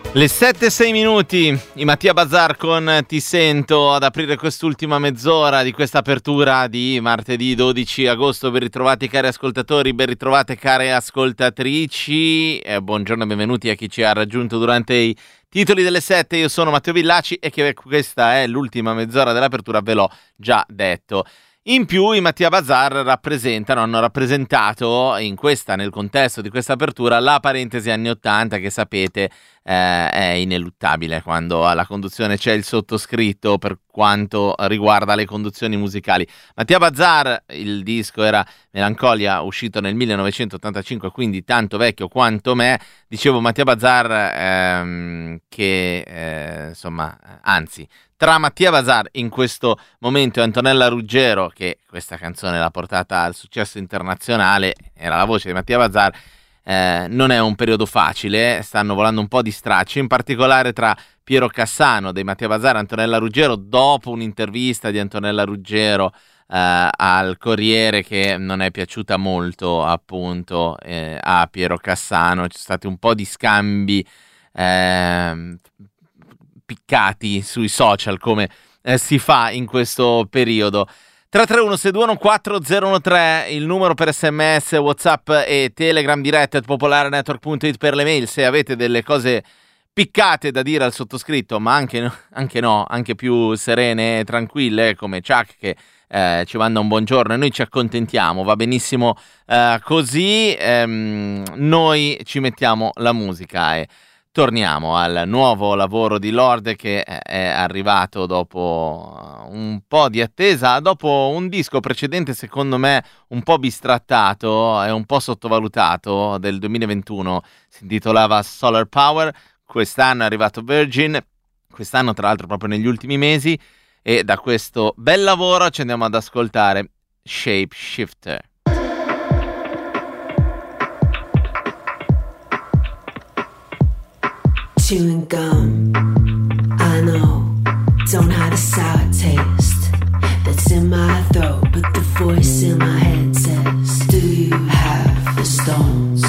Le 7:06 minuti, i Mattia Bazar con Ti Sento ad aprire quest'ultima mezz'ora di questa apertura di martedì 12 agosto. Ben ritrovati cari ascoltatori, ben ritrovate care ascoltatrici, buongiorno e benvenuti a chi ci ha raggiunto durante i titoli delle 7. Io sono Matteo Villaci e che questa è l'ultima mezz'ora dell'apertura, ve l'ho già detto. In più i Mattia Bazar hanno rappresentato nel contesto di questa apertura la parentesi anni 80 che sapete è ineluttabile quando alla conduzione c'è il sottoscritto per quanto riguarda le conduzioni musicali. Mattia Bazar, il disco era Melancolia, uscito nel 1985, quindi tanto vecchio quanto me. Dicevo Mattia Bazar tra Mattia Bazar in questo momento e Antonella Ruggero, che questa canzone l'ha portata al successo internazionale, era la voce di Mattia Bazar, non è un periodo facile, stanno volando un po' di stracci, in particolare tra Piero Cassano dei Mattia Bazar e Antonella Ruggero, dopo un'intervista di Antonella Ruggero al Corriere che non è piaciuta molto appunto a Piero Cassano. Ci sono stati un po' di scambi piccati sui social come si fa in questo periodo. 331-621-4013 il numero per sms, whatsapp e telegram, diretta @popolarenetwork.it per le mail se avete delle cose piccate da dire al sottoscritto, ma anche più serene e tranquille, come Chuck che ci manda un buongiorno e noi ci accontentiamo, va benissimo così. Noi ci mettiamo la musica e torniamo al nuovo lavoro di Lorde che è arrivato dopo un po' di attesa, dopo un disco precedente secondo me un po' bistrattato e un po' sottovalutato del 2021, si intitolava Solar Power. Quest'anno è arrivato Virgin, quest'anno tra l'altro proprio negli ultimi mesi, e da questo bel lavoro ci andiamo ad ascoltare Shape Shifter. Chewing gum, I know, don't have a sour taste that's in my throat, but the voice in my head says, do you have the stones?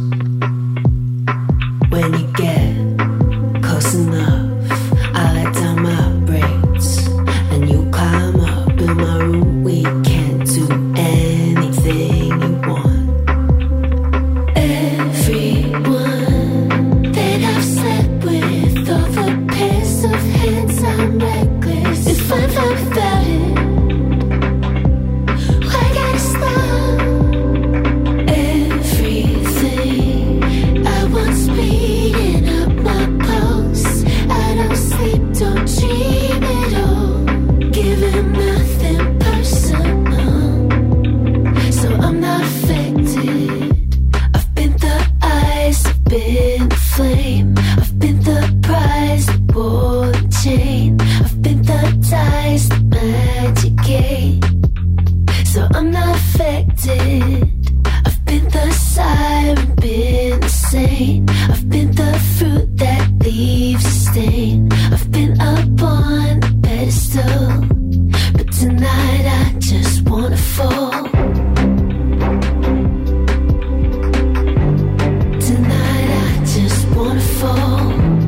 When you get close enough, I let down my brakes and you climb up in my room. We can't do anything you want. Everyone that I've slept with, all the pairs of hands I'm reckless. If I'm not without it, why gotta stop? Everything I want speeding up my pulse. I don't sleep, don't dream at all. Giving nothing personal, so I'm not affected. I've been the eyes, I've been the flame, I've been the prize that wore the chain, I've been the ties, the magic gate, so I'm not affected. I've been the siren, been the saint, I've been the fruit that leaves a stain, I've been up on the pedestal, but tonight I just wanna fall. Tonight I just wanna fall.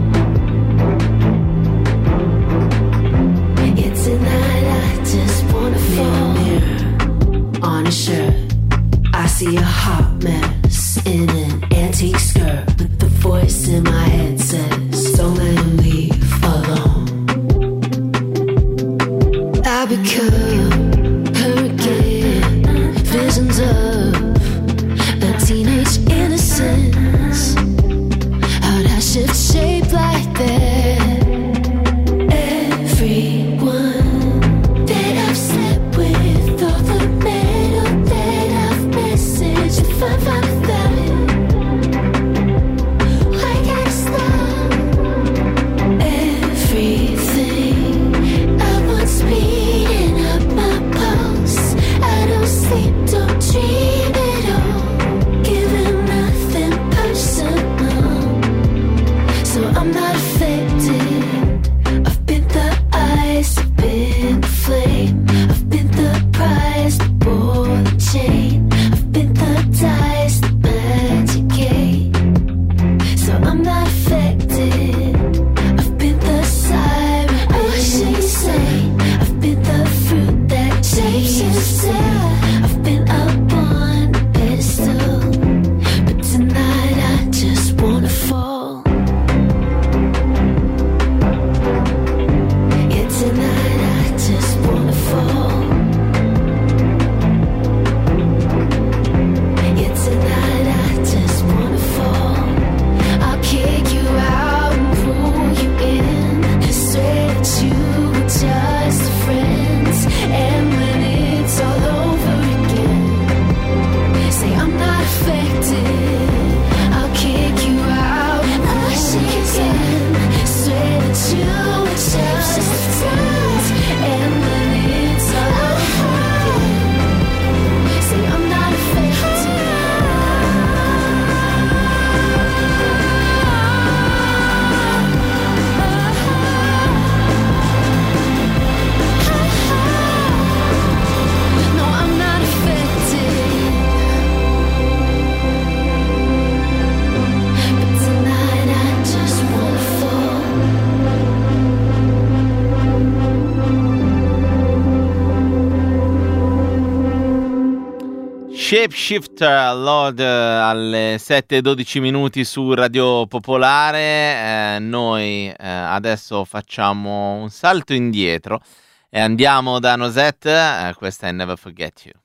Yeah, tonight I just wanna fall. Mirror on a shirt, I see a hot mess in an antique skirt with the Shapeshifter Lord alle 7:12 minuti su Radio Popolare. Noi adesso facciamo un salto indietro e andiamo da Noisette. Questa è Never Forget You.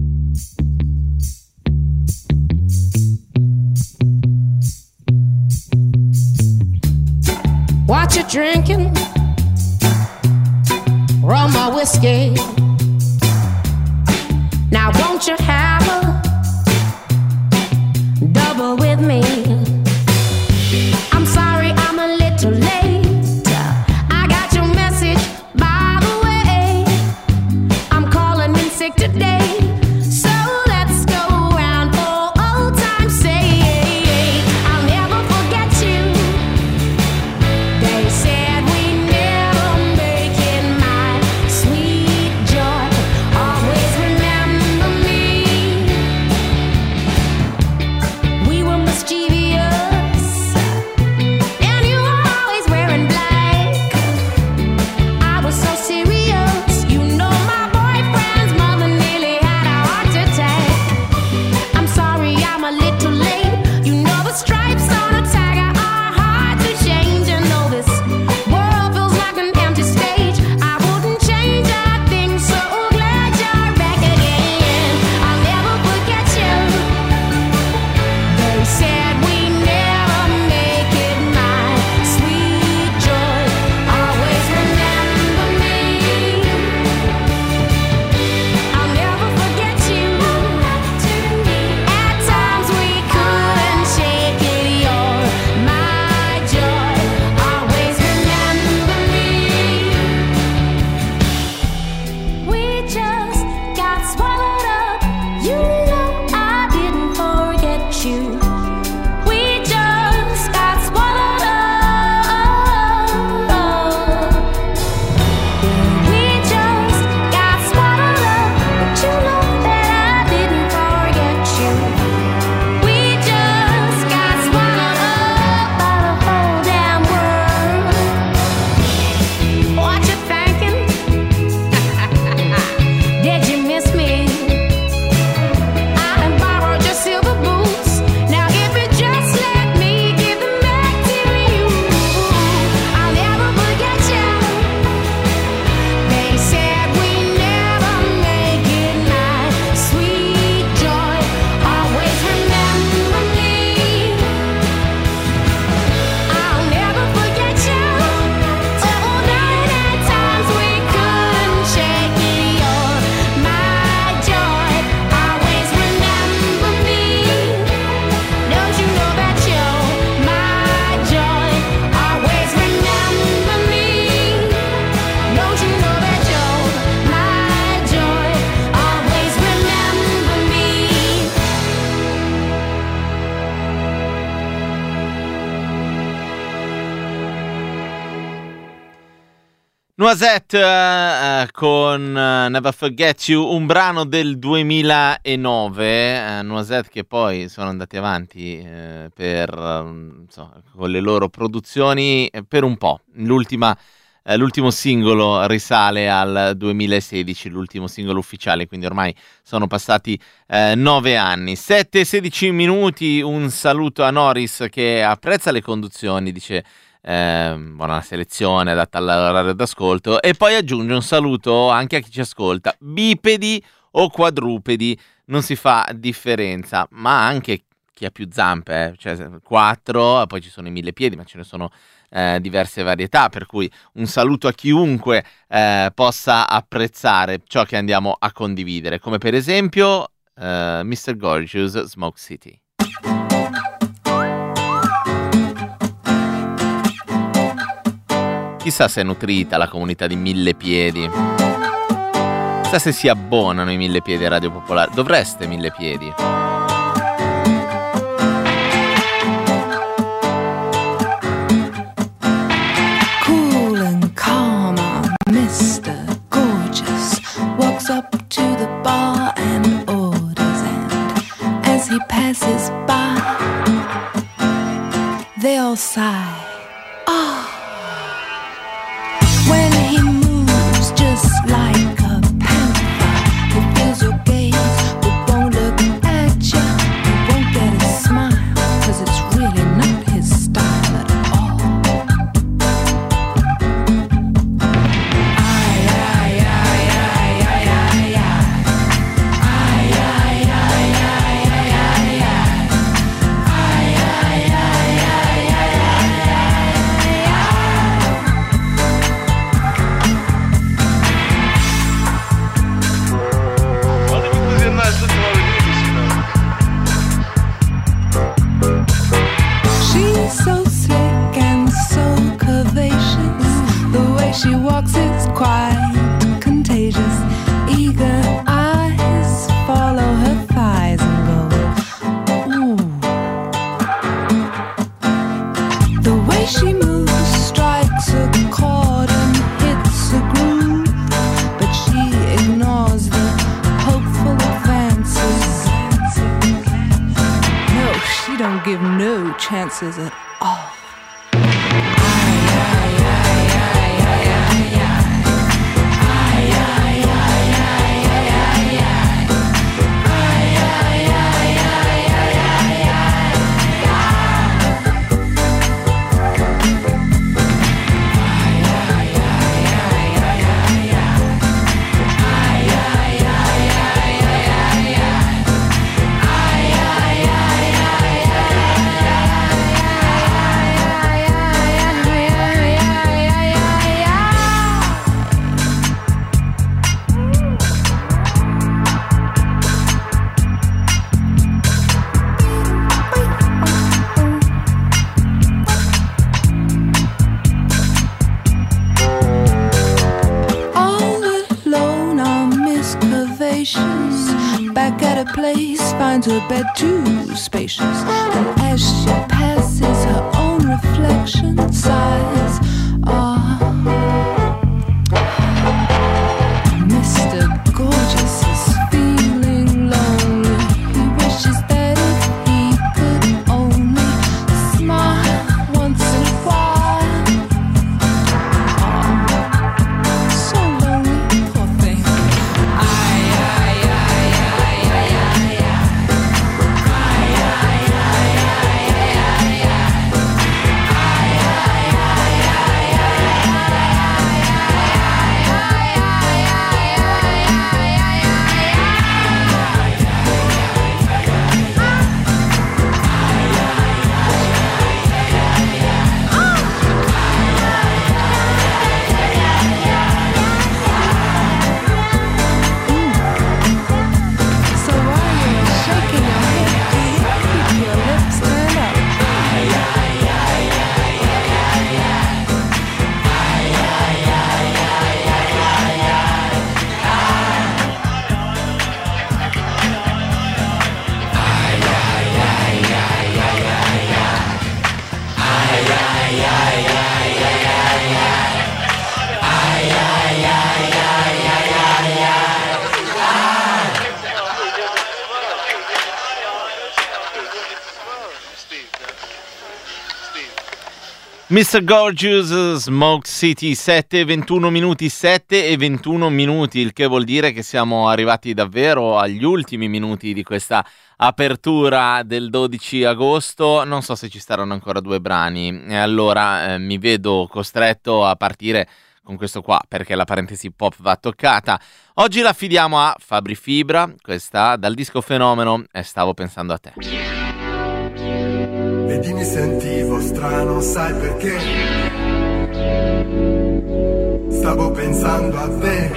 What you drinking? Rum or whiskey? Now won't you have a double with me? I'm sorry I'm a little late. I got your message by the way. I'm calling in sick today. So let's go round for old time's sake. I'll never forget you. They said we never make it, my sweet joy. Always remember me. We were mischievous, and you were always wearing black. I was so serious, you know my boyfriend's mother nearly had a heart attack. I'm sorry I'm a little late. You know the stripes on a tiger are hard to change. And though this world feels like an empty stage, I wouldn't change a thing. So glad you're back again. I'll never forget you. They said we never make it, my sweet joy. Always remember me. I'll never forget you. At times we couldn't shake it. You're my joy. Always remember me. We just got swallowed up. You know I didn't forget you. We just got swallowed up. We just got swallowed up. But you know that I didn't forget you. We just got swallowed up by the whole damn world. What you thinking? Did you miss me? I have borrowed your silver boots. Now if you just let me give them back to you, I'll never forget you. They said we never make it, my sweet joy. Always remember me. I'll never forget you. Oh, night at times we couldn't shake it. You're my joy. Always remember me. Don't you know that you're my joy? Always remember me. Don't you know that you're my joy? Always remember me. Noisette con Never Forget You, un brano del 2009. Noisette che poi sono andati avanti insomma, con le loro produzioni per un po'. L'ultimo singolo risale al 2016, l'ultimo singolo ufficiale, quindi ormai sono passati 9 anni. 7:16 minuti, un saluto a Norris che apprezza le conduzioni, dice buona selezione adatta all'orario d'ascolto, e poi aggiunge un saluto anche a chi ci ascolta, bipedi o quadrupedi, non si fa differenza, ma anche chi ha più zampe, cioè 4, poi ci sono i 1000 piedi, ma ce ne sono diverse varietà, per cui un saluto a chiunque possa apprezzare ciò che andiamo a condividere, come per esempio Mr. Gorgeous, Smoke City. Chissà se è nutrita la comunità di 1000 piedi. Chissà se si abbonano i 1000 piedi a Radio Popolare. Dovreste 1000 piedi. Cool and calm, Mr. Gorgeous walks up to the bar and orders, and as he passes by, they all sigh. Ah. When he moves just like a panther, he fills your gaze but won't look so slick and so curvaceous. The way she walks is quite contagious. Eager eyes follow her thighs and go, ooh. The way she moves strikes a chord and hits a groove, but she ignores the hopeful advances. No, she don't give no chances at all. Back at a place, finds her bed too spacious. And as she passes, her own reflection sighs. Ah, Mr. Gorgeous is feeling lonely. He wishes that if he could only smile once in a while. Ah, so lonely, poor thing. Mr. Gorgeous, Smoke City, 7:21 minuti, 7:21 minuti, il che vuol dire che siamo arrivati davvero agli ultimi minuti di questa apertura del 12 agosto. Non so se ci saranno ancora 2 brani e allora mi vedo costretto a partire con questo qua perché la parentesi pop va toccata. Oggi la affidiamo a Fabri Fibra, questa dal disco Fenomeno e Stavo pensando a te. Ed mi sentivo strano, sai perché? Stavo pensando a te.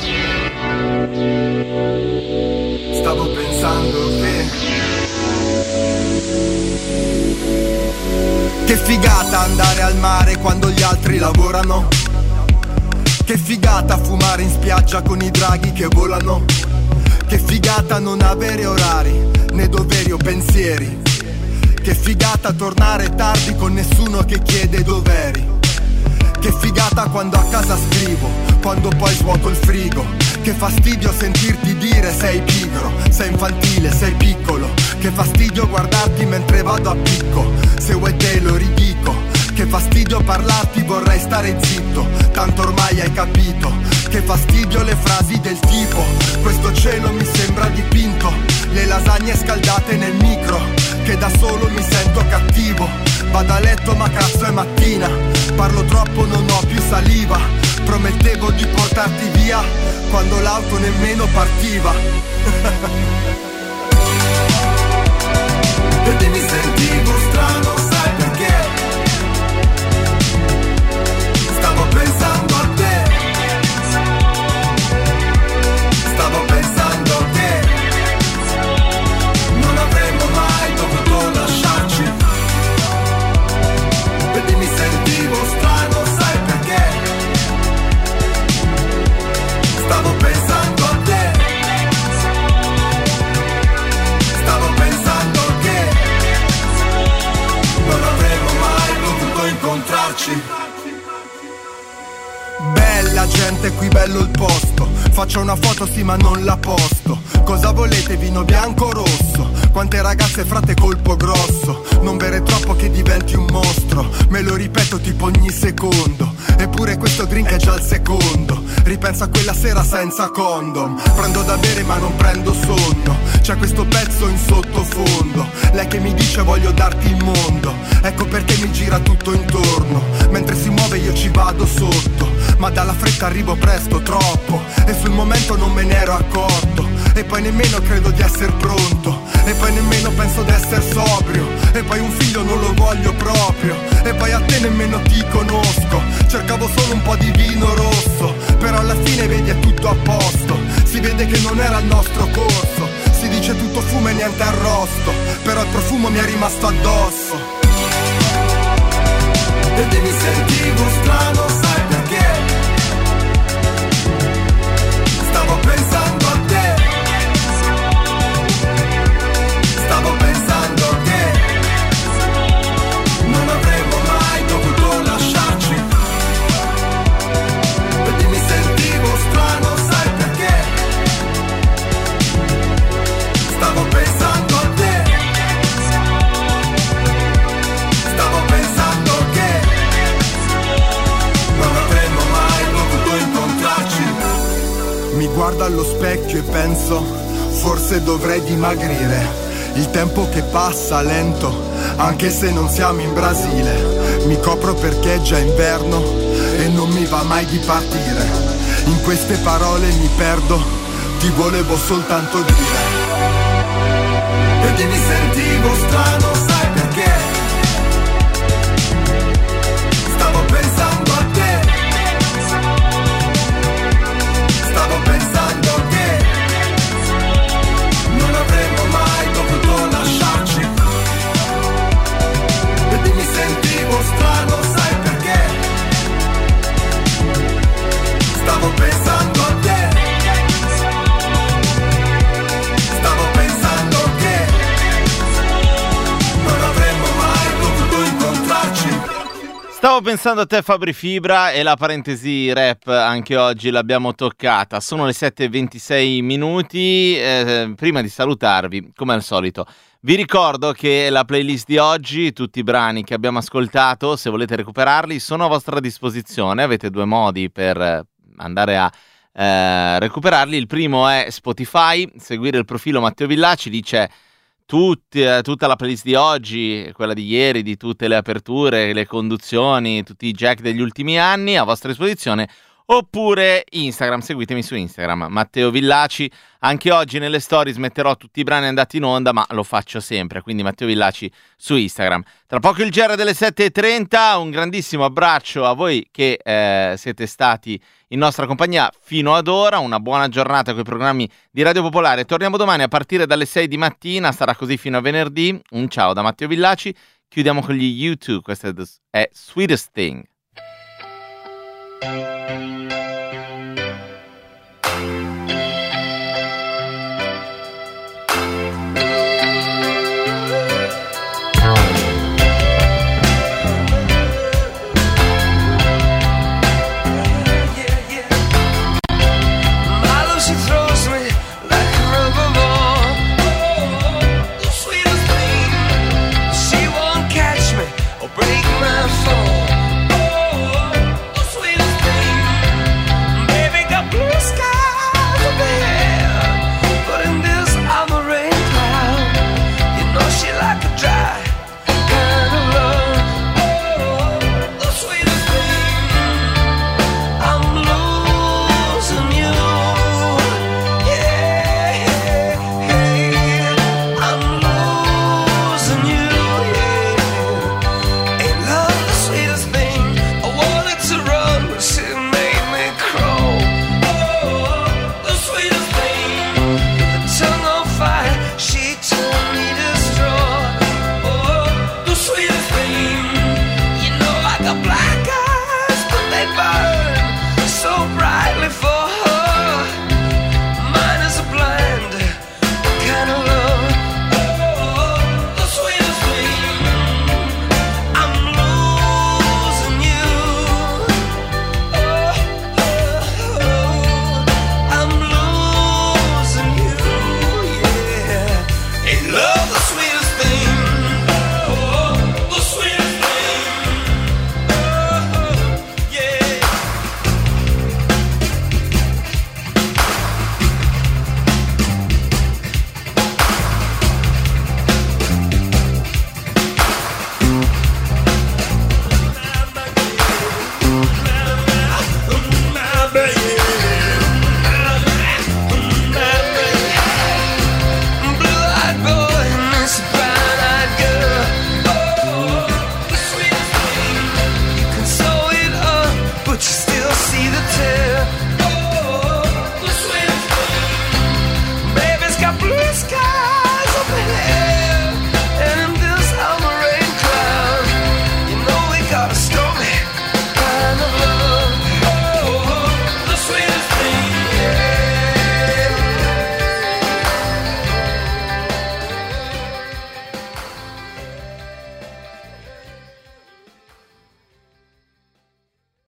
Stavo pensando che figata andare al mare quando gli altri lavorano. Che figata fumare in spiaggia con i draghi che volano. Che figata non avere orari, né doveri o pensieri. Che figata tornare tardi con nessuno che chiede dov'eri. Che figata quando a casa scrivo, quando poi svuoto il frigo. Che fastidio sentirti dire sei pigro, sei infantile, sei piccolo. Che fastidio guardarti mentre vado a picco, se vuoi te lo ridico. Che fastidio parlarti, vorrei stare zitto, tanto ormai hai capito. Che fastidio le frasi del tipo, questo cielo mi sembra dipinto. Le lasagne scaldate nel micro, che da solo mi sento cattivo. Vado a letto ma cazzo è mattina, parlo troppo non ho più saliva. Promettevo di portarti via, quando l'auto nemmeno partiva. E mi sentivo strano, sai perché? Stavo pensando a te. Stavo pensando che non avremmo mai dovuto lasciarci. incontrarci. Bella gente, qui bello il posto. Faccio una foto sì ma non la posto. Cosa volete, vino bianco o rosso? Quante ragazze frate colpo grosso. Non bere troppo che diventi un mostro. Me lo ripeto tipo ogni secondo. Eppure questo drink è già il secondo. Ripenso a quella sera senza condom. Prendo da bere ma non prendo sonno. C'è questo pezzo in sottofondo. Lei che mi dice voglio darti il mondo. Ecco perché mi gira tutto intorno. Mentre si muove io ci vado sotto. Ma dalla fretta arrivo presto, troppo. E sul momento non me ne ero accorto. E poi nemmeno credo di essere pronto. E poi nemmeno penso di essere sobrio. E poi un figlio non lo voglio proprio. E poi a te nemmeno ti conosco. Cercavo solo un po' di vino rosso. Però alla fine vedi è tutto a posto. Si vede che non era il nostro corso. Si dice tutto fumo e niente arrosto. Però il profumo mi è rimasto addosso. E mi sentivo strano, sai perché? Stavo pensando a te. Stavo pensando che non avremmo mai dovuto lasciarci. E mi sentivo strano, sai perché? Stavo pensando a te. Stavo pensando che non avremmo mai potuto incontrarci. Mi guardo allo specchio e penso, forse dovrei dimagrire. Il tempo che passa lento, anche se non siamo in Brasile. Mi copro perché è già inverno e non mi va mai di partire. In queste parole mi perdo, ti volevo soltanto dire. E mi sentivo strano, sai perché? Stavo pensando a te. Stavo pensando che non avremmo mai dovuto lasciarci. E mi sentivo strano, sai perché? Stavo pensando a te. Stavo pensando che non avremmo mai dovuto incontrarci. Stavo pensando a te, Fabri Fibra, e la parentesi rap anche oggi l'abbiamo toccata. Sono le 7:26 minuti. Prima di salutarvi, come al solito, vi ricordo che la playlist di oggi, tutti i brani che abbiamo ascoltato, se volete recuperarli, sono a vostra disposizione. Avete due modi per andare a recuperarli. Il primo è Spotify, seguire il profilo Matteo Villaci, lì c'è tutta la playlist di oggi, quella di ieri, di tutte le aperture, le conduzioni, tutti i jack degli ultimi anni a vostra disposizione. Oppure Instagram, seguitemi su Instagram, Matteo Villaci. Anche oggi nelle stories metterò tutti i brani andati in onda, ma lo faccio sempre, quindi Matteo Villaci su Instagram. Tra poco il GR delle 7:30, un grandissimo abbraccio a voi che siete stati in nostra compagnia fino ad ora, una buona giornata con i programmi di Radio Popolare. Torniamo domani a partire dalle 6 di mattina, sarà così fino a venerdì. Un ciao da Matteo Villaci, chiudiamo con gli U2, questa è Sweetest Thing. Break my phone. Oh, the sweetest thing. Popolare.